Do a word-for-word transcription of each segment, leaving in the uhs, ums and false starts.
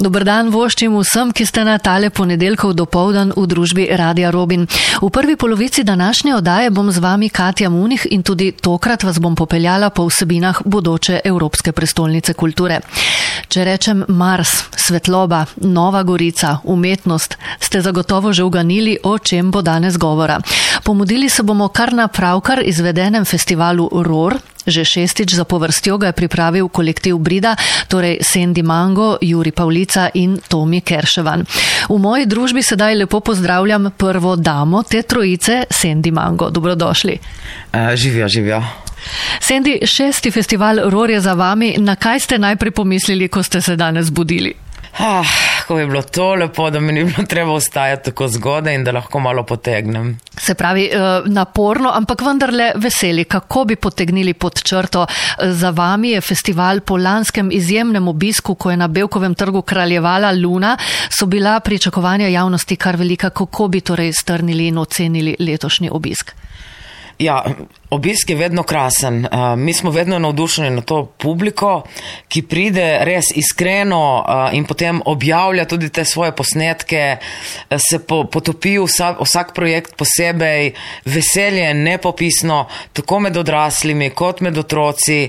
Dober dan voščim vsem, ki ste na tale ponedeljkov dopoldan v družbi Radia Robin. V prvi polovici današnje oddaje bom z vami Katja Munih in tudi tokrat vas bom popeljala po vsebinah bodoče Evropske prestolnice kulture. Če rečem Mars, svetloba, Nova Gorica, umetnost, ste zagotovo že uganili, o čem bo danes govora. Pomudili se bomo kar na pravkar izvedenem festivalu Roar. Že šestič zapovrstjo ga je pripravil kolektiv Brida, torej Sandy Mango, Juri Pavlica in Tomi Kerševan. V moji družbi sedaj lepo pozdravljam prvo damo te trojice, Sandy Mango. Dobrodošli. Uh, živijo, živijo. Sandy, šesti festival Roar je za vami. Na kaj ste najprej pomislili, ko ste se danes budili? Ah, ko je bilo to lepo, da mi ni bilo treba vstajati tako zgodaj in da lahko malo potegnem. Se pravi, naporno, ampak vendarle veseli. Kako bi potegnili pod črto? Za vami je festival po lanskem izjemnem obisku, ko je na Bevkovem trgu kraljevala Luna, so bila pričakovanja javnosti kar velika. Kako bi torej strnili in ocenili letošnji obisk? Ja, obisk je vedno krasen. Mi smo vedno navdušeni na to publiko, ki pride res iskreno in potem objavlja tudi te svoje posnetke, se potopi vsak, vsak projekt posebej, veselje je nepopisno, tako med odraslimi kot med otroci.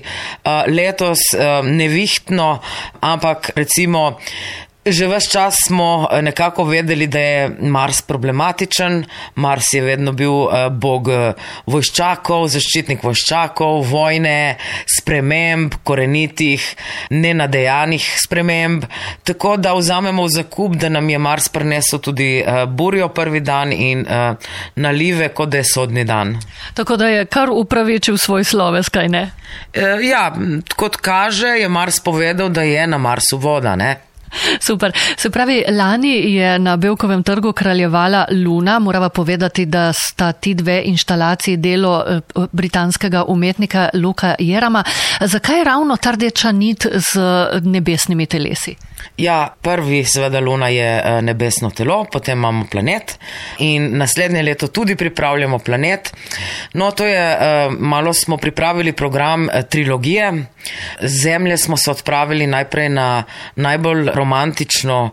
Letos nevihtno, ampak recimo že ves čas smo nekako vedeli, da je Mars problematičen. Mars je vedno bil bog vojščakov, zaščitnik vojščakov, vojne, sprememb, korenitih, nenadejanih sprememb. Tako da vzamemo v zakup, da nam je Mars prinesel tudi burjo prvi dan in nalive, kot da je sodni dan. Tako da je kar upravičil svoj sloves, kaj ne? Ja, kot kaže, je Mars povedal, da je na Marsu voda, ne? Super. Se pravi, lani je na Bevkovem trgu kraljevala Luna. Morava povedati, da sta ti dve inštalaciji delo britanskega umetnika Luka Jerama. Zakaj ravno ta rdeča nit z nebesnimi telesi? Ja, prvi seveda Luna je nebesno telo, potem imamo planet in naslednje leto tudi pripravljamo planet. No, to je, malo smo pripravili program trilogije. Z Zemlje smo se odpravili najprej na najbolj romantično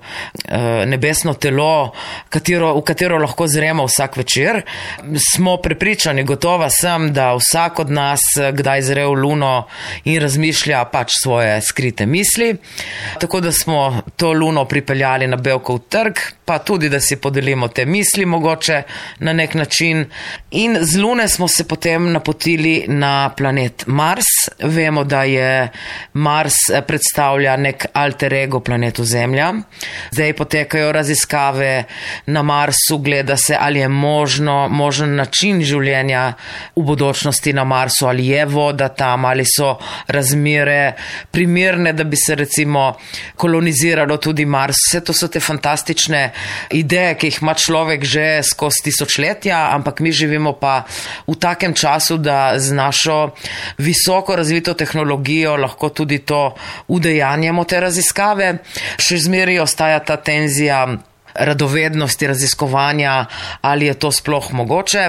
nebesno telo, katero, v katero lahko zremo vsak večer. Smo prepričani, gotova sem, da vsak od nas kdaj zre v Luno in razmišlja pač svoje skrite misli. Tako da smo to Luno pripeljali na Bevkov trg, pa tudi, da si podelimo te misli mogoče na nek način. In z Lune smo se potem napotili na planet Mars. Vemo, da je Mars predstavlja nek alter ego planetu Zemlja. Zdaj potekajo raziskave na Marsu, gleda se, ali je možno, možen način življenja v bodočnosti na Marsu, ali je voda tam, ali so razmere primerne, da bi se recimo koloniziralo tudi Mars. Vse to so te fantastične ideje, ki jih ima človek že skozi tisočletja, ampak mi živimo pa v takem času, da z našo visoko razvito tehnologijo lahko tudi to udejanjamo, te raziskave. Še zmeraj ostaja ta tenzija radovednosti raziskovanja, ali je to sploh mogoče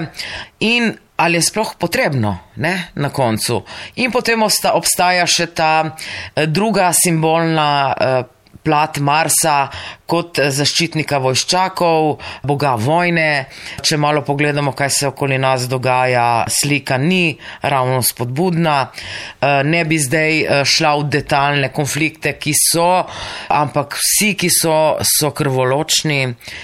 in ali je sploh potrebno, ne, na koncu. In potem obstaja še ta druga simbolna plat Marsa kot zaščitnika vojščakov, boga vojne. Če malo pogledamo, kaj se okoli nas dogaja, slika ni ravno spodbudna. Ne bi zdaj šla v detaljne konflikte, ki so, ampak vsi, ki so, so krvoločni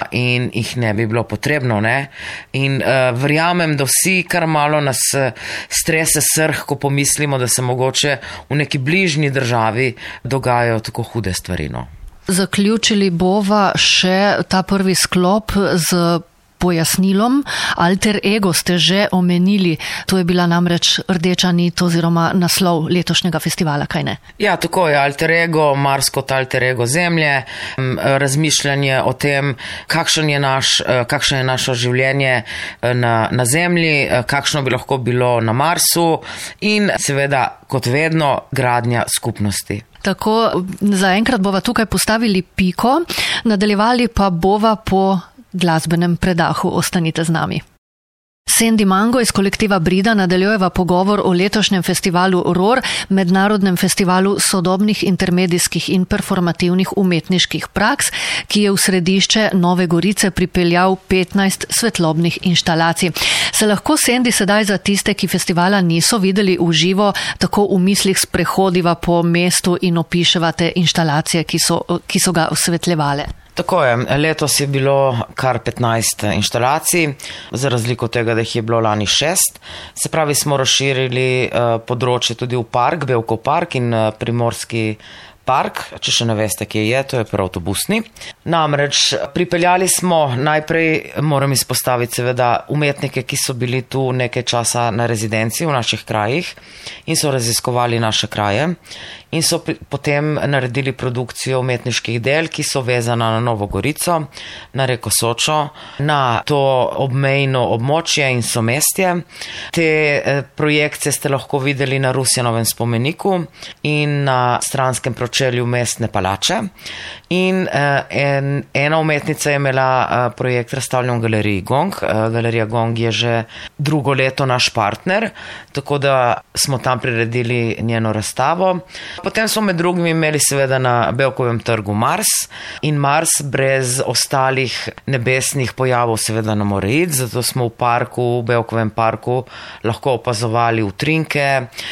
in jih ne bi bilo potrebno, ne. In uh, verjamem, da vsi kar malo nas strese srh, ko pomislimo, da se mogoče v neki bližnji državi dogajajo tako hude stvari, no. Zaključili bova še ta prvi sklop z pojasnilom. Alter ego ste že omenili, to je bila namreč rdeča nit oziroma naslov letošnjega festivala, kaj ne? Ja, tako je, alter ego, Mars kot alter ego Zemlje, razmišljanje o tem, kakšen je naš, kakšno je naše življenje na, na Zemlji, kakšno bi lahko bilo na Marsu in seveda, kot vedno, gradnja skupnosti. Tako, zaenkrat bova tukaj postavili piko, nadaljevali pa bova po glasbenem predahu. Ostanite z nami. Sandy Mango iz kolektiva Brida nadaljujeva pogovor o letošnjem festivalu ROR, mednarodnem festivalu sodobnih intermedijskih in performativnih umetniških praks, ki je v središče Nove Gorice pripeljal petnajst svetlobnih inštalacij. Se lahko, Sandy, sedaj za tiste, ki festivala niso videli v živo, tako v mislih sprehodiva po mestu in opiševa te inštalacije, ki so, ki so ga osvetljevale? Tako je, letos je bilo kar petnajst inštalacij, za razliko tega, da jih je bilo lani šest. Se pravi, smo razširili uh, področje tudi v park, Bevkov park in uh, Primorski park, če še ne veste, kje je, to je prav avtobusni. Namreč pripeljali smo, najprej moram izpostaviti seveda umetnike, ki so bili tu nekaj časa na rezidenci v naših krajih in so raziskovali naše kraje in so potem naredili produkcijo umetniških del, ki so vezana na Novo Gorico, na reko Sočo, na to obmejno območje in somestje. Te eh, projekcije ste lahko videli na Rusjanovem spomeniku in na stranskem pročelju Mestne palače. In eh, en, ena umetnica je imela eh, projekt razstavljen v galeriji Gong. Eh, galerija Gong je že drugo leto naš partner, tako da smo tam priredili njeno razstavo. Potem smo med drugimi imeli seveda na Bevkovem trgu Mars in Mars brez ostalih nebesnih pojavov seveda ne more iti, zato smo v parku, v Bevkovem parku lahko opazovali utrinke,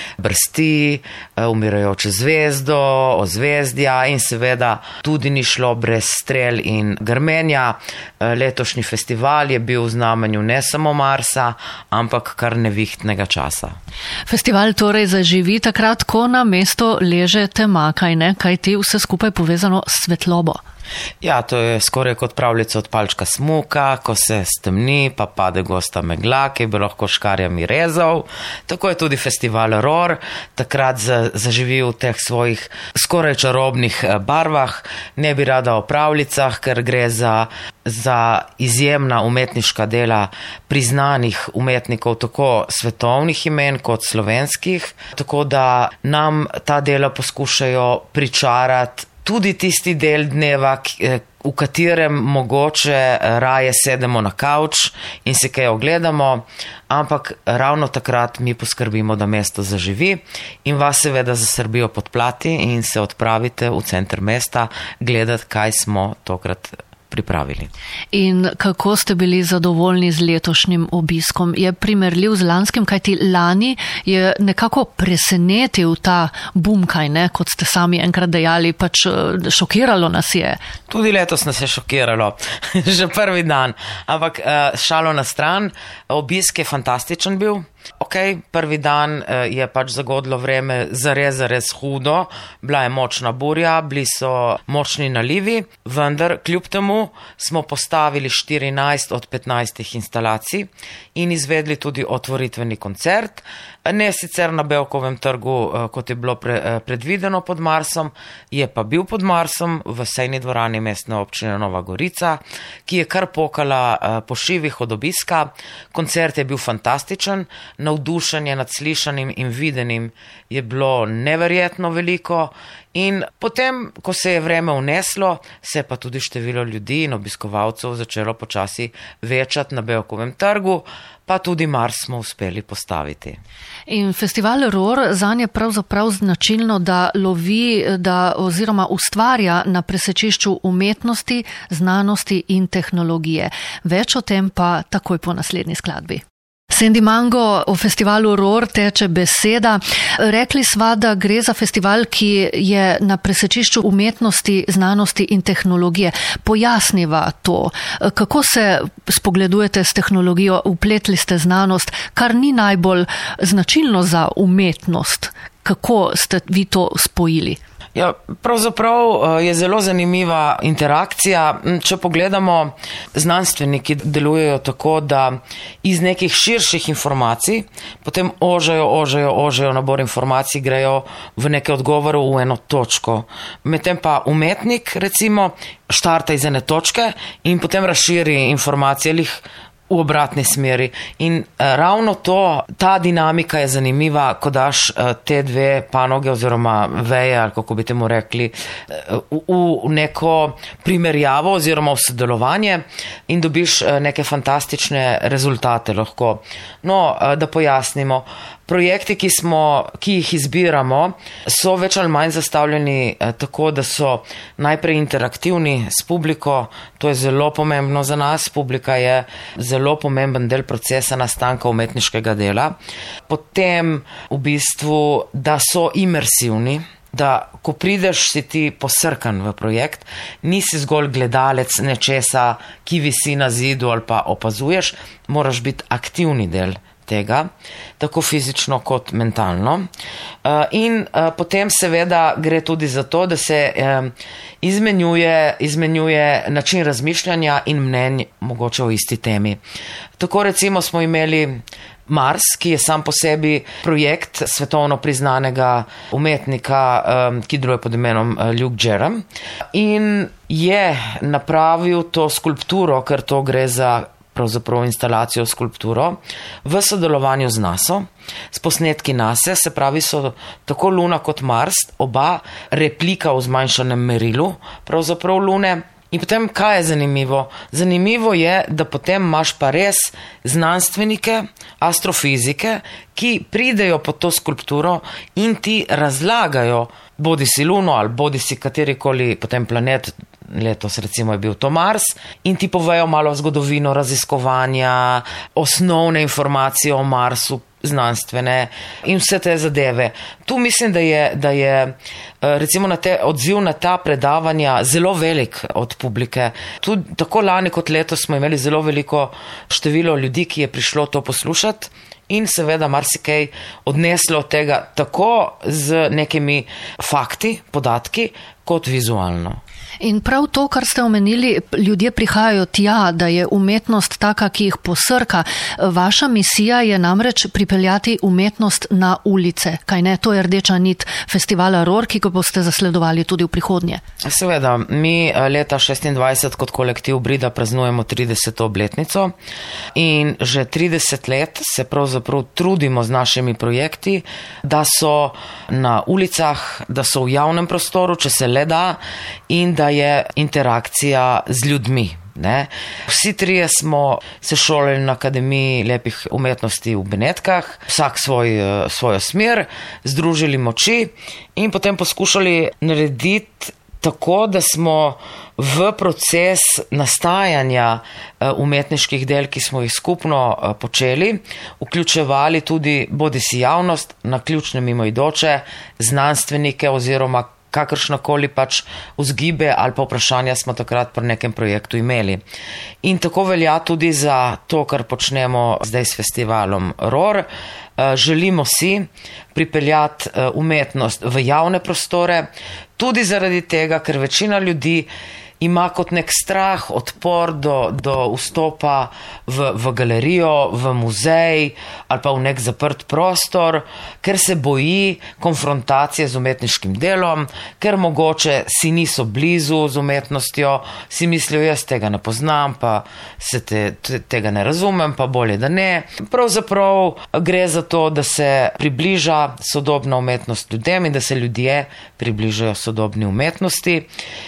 brsti, umirajoče zvezdo, ozvezdja in seveda tudi ni šlo brez strel in grmenja. Letošnji festival je bil v znamenju ne samo Marsa, ampak kar nevihtnega časa. Festival torej zaživi takrat, ko na mesto leže tema, kaj ne, kaj ti vse skupaj povezano s svetlobo. Ja, to je skoraj kot pravljica od palčka smuka, ko se stemni, pa pade gosta megla, ki bi lahko škarjami rezal. Tako je tudi festival ROR, takrat zaživi v teh svojih skoraj čarobnih barvah. Ne bi rada o pravljicah, ker gre za, za izjemna umetniška dela priznanih umetnikov, tako svetovnih imen kot slovenskih. Tako da nam ta dela poskušajo pričarati tudi tisti del dneva, v katerem mogoče raje sedemo na kavč in se kaj ogledamo, ampak ravno takrat mi poskrbimo, da mesto zaživi in vas seveda zasrbijo podplati in se odpravite v center mesta gledati, kaj smo tokrat pripravili. In kako ste bili zadovoljni z letošnjim obiskom? Je primerljiv z lanskim, kajti lani je nekako presenetil ta boom, kaj ne, kot ste sami enkrat dejali, pač šokiralo nas je. Tudi letos nas je šokiralo, že prvi dan, ampak šalo na stran, obisk je fantastičen bil. Ok, prvi dan je pač zagodlo vreme zares, zares hudo, bila je močna burja, bili so močni nalivi, vendar kljub temu smo postavili štirinajst od petnajstih instalacij in izvedli tudi otvoritveni koncert. Ne sicer na Bevkovem trgu, kot je bilo pre, predvideno pod Marsom, je pa bil pod Marsom v sejni dvorani Mestne občine Nova Gorica, ki je kar pokala po šivih od obiska. Koncert je bil fantastičen, navdušenje nad slišanim in videnim je bilo neverjetno veliko in potem, ko se je vreme uneslo, se je pa tudi število ljudi in obiskovalcev začelo počasi večati na Bevkovem trgu, pa tudi Mars smo uspeli postaviti. In festival ROR zanj je pravzaprav značilno, da lovi, da oziroma ustvarja na presečišču umetnosti, znanosti in tehnologije. Več o tem pa takoj po naslednji skladbi. Sandy Mango, o festivalu ROR teče beseda. Rekli sva, da gre za festival, ki je na presečišču umetnosti, znanosti in tehnologije. Pojasniva to. Kako se spogledujete s tehnologijo? Vpletli ste znanost, kar ni najbolj značilno za umetnost. Kako ste vi to spojili? Ja, pravzaprav je zelo zanimiva interakcija. Če pogledamo, znanstveniki delujejo tako, da iz nekih širših informacij potem ožajo, ožajo, ožajo nabor informacij, grejo v neke odgovore v eno točko. Medtem pa umetnik, recimo, štarta iz ene točke in potem razširi informacije, lih v obratni smeri. In uh, ravno to, ta dinamika je zanimiva, ko daš uh, te dve panoge oziroma veje, ali kako bi temu rekli, uh, v, v neko primerjavo oziroma v sodelovanje in dobiš uh, neke fantastične rezultate lahko. No, uh, da pojasnimo. Projekti, ki, smo, ki jih izbiramo, so več ali manj zastavljeni eh, tako, da so najprej interaktivni s publiko. To je zelo pomembno za nas. Publika je zelo pomemben del procesa nastanka umetniškega dela. Potem v bistvu, da so imersivni, da ko prideš, si ti posrkan v projekt, nisi zgolj gledalec nečesa, ki visi na zidu ali pa opazuješ, moraš biti aktivni del tega, tako fizično kot mentalno. In potem seveda gre tudi za to, da se izmenjuje, izmenjuje način razmišljanja in mnenj mogoče o isti temi. Tako recimo smo imeli Mars, ki je sam po sebi projekt svetovno priznanega umetnika, ki deluje pod imenom Luke Jerram, in je napravil to skulpturo, ker to gre za pravzaprav instalacijo, skulpturo, v sodelovanju z naso, s posnetki nase, se pravi so tako Luna kot Mars, oba replika v zmanjšanem merilu, pravzaprav Lune. In potem, kaj je zanimivo? Zanimivo je, da potem imaš pa res znanstvenike, astrofizike, ki pridejo pod to skulpturo in ti razlagajo, bodi si Luno ali bodi si katerikoli potem planet, letos recimo je bil to Mars, in ti povejo malo zgodovino raziskovanja, osnovne informacije o Marsu, znanstvene in vse te zadeve. Tu mislim, da je, da je recimo na te, odziv na ta predavanja zelo velik od publike. Tudi tako lani kot letos smo imeli zelo veliko število ljudi, ki je prišlo to poslušati. In seveda marsikaj odneslo od tega tako z nekimi fakti, podatki, kot vizualno. In prav to, kar ste omenili, ljudje prihajajo tja, da je umetnost taka, ki jih posrka. Vaša misija je namreč pripeljati umetnost na ulice. Kaj ne, to je rdeča nit festivala Roar, ki ga boste zasledovali tudi v prihodnje. Seveda, mi leta šestindvajset kot kolektiv Brida praznujemo trideseto obletnico in že trideset let se pravzaprav trudimo z našimi projekti, da so na ulicah, da so v javnem prostoru, če se le da, in da je interakcija z ljudmi. Ne? Vsi trije smo se šolali na Akademiji lepih umetnosti v Benetkah, vsak svoj, svojo smer, združili moči in potem poskušali narediti tako, da smo v proces nastajanja umetniških del, ki smo jih skupno počeli, vključevali tudi bodisi javnost, naključne mimoidoče, znanstvenike oziroma kakršnakoli pač vzgibe ali pa vprašanja smo takrat pri nekem projektu imeli. In tako velja tudi za to, kar počnemo zdaj s festivalom Roar. Želimo si pripeljati umetnost v javne prostore, tudi zaradi tega, ker večina ljudi ima kot nek strah, odpor do, do vstopa v, v galerijo, v muzej ali pa v nek zaprt prostor, ker se boji konfrontacije z umetniškim delom, ker mogoče si niso blizu z umetnostjo, si mislijo, jaz tega ne poznam, pa se te, te, tega ne razumem, pa bolje, da ne. Pravzaprav gre za to, da se približa sodobna umetnost ljudem in da se ljudje približajo sodobni umetnosti.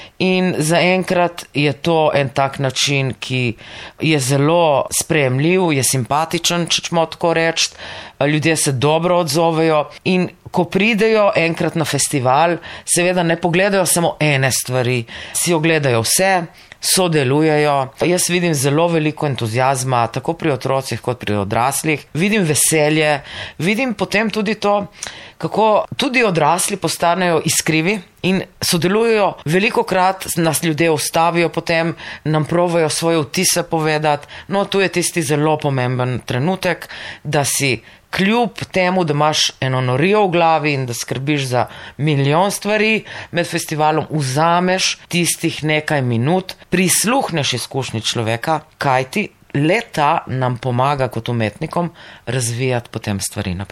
In zaenkrat je to en tak način, ki je zelo sprejemljiv, je simpatičen, če ćemo tako reči, ljudje se dobro odzovejo in ko pridejo enkrat na festival, seveda ne pogledajo samo ene stvari, si ogledajo vse, sodelujejo. Jaz vidim zelo veliko entuzijazma, tako pri otrocih kot pri odraslih, vidim veselje, vidim potem tudi to, kako tudi odrasli postanejo iskrivi in sodelujejo. Velikokrat nas ljudje ustavijo, potem nam provajo svoje vtise povedati. No, tu je tisti zelo pomemben trenutek, da si kljub temu, da imaš eno norijo v glavi in da skrbiš za milijon stvari, med festivalom vzameš tistih nekaj minut, prisluhneš izkušnji človeka, kajti le ta nam pomaga kot umetnikom razvijati potem stvari naprej.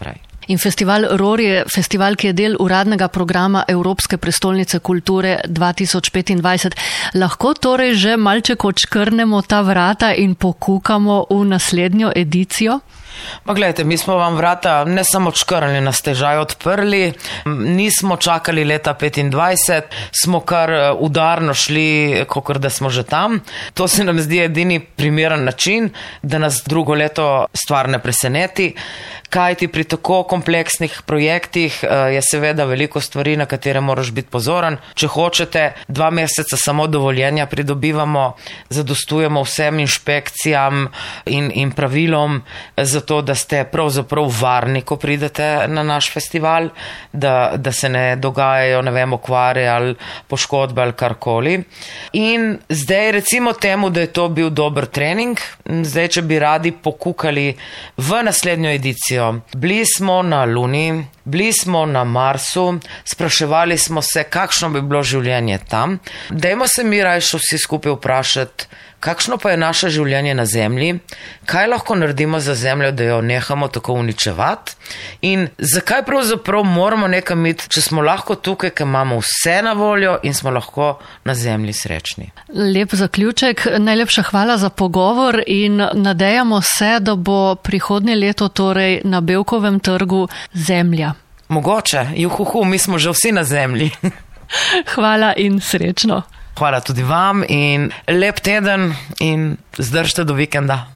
In festival Roar je festival, ki je del uradnega programa Evropske prestolnice kulture dva tisoč petindvajset. Lahko torej že malček odškrnemo ta vrata in pokukamo v naslednjo edicijo? Pa gledajte, mi smo vam vrata ne samo odškrnili, na stežaj odprli, nismo čakali leta petindvajset, smo kar udarno šli, kakor da smo že tam. To se nam zdi edini primeren način, da nas drugo leto stvar ne preseneti, kajti pri tako kompleksnih projektih je seveda veliko stvari, na katere moraš biti pozoren. Če hočete, dva meseca samo dovoljenja pridobivamo, zadostujemo vsem inšpekcijam in, in pravilom, zato da ste pravzaprav varni, ko pridete na naš festival, da, da se ne dogajajo, ne vem, okvare ali poškodbe ali karkoli. In zdaj recimo temu, da je to bil dober trening, zdaj, če bi radi pokukali v naslednjo edicijo. Bili smo na Luni, bili smo na Marsu, spraševali smo se, kakšno bi bilo življenje tam. Dajmo se mi rajši vsi skupaj vprašati, kakšno pa je naše življenje na Zemlji, kaj lahko naredimo za Zemljo, da jo nehamo tako uničevati in zakaj pravzaprav moramo nekam iti, če smo lahko tukaj, ker imamo vse na voljo in smo lahko na Zemlji srečni. Lep zaključek, najlepša hvala za pogovor in nadejamo se, da bo prihodnje leto torej na Bevkovem trgu Zemlja. Mogoče, juhuhu, mi smo že vsi na Zemlji. Hvala in srečno. Hvala tudi vam in lep teden in zdržite do vikenda.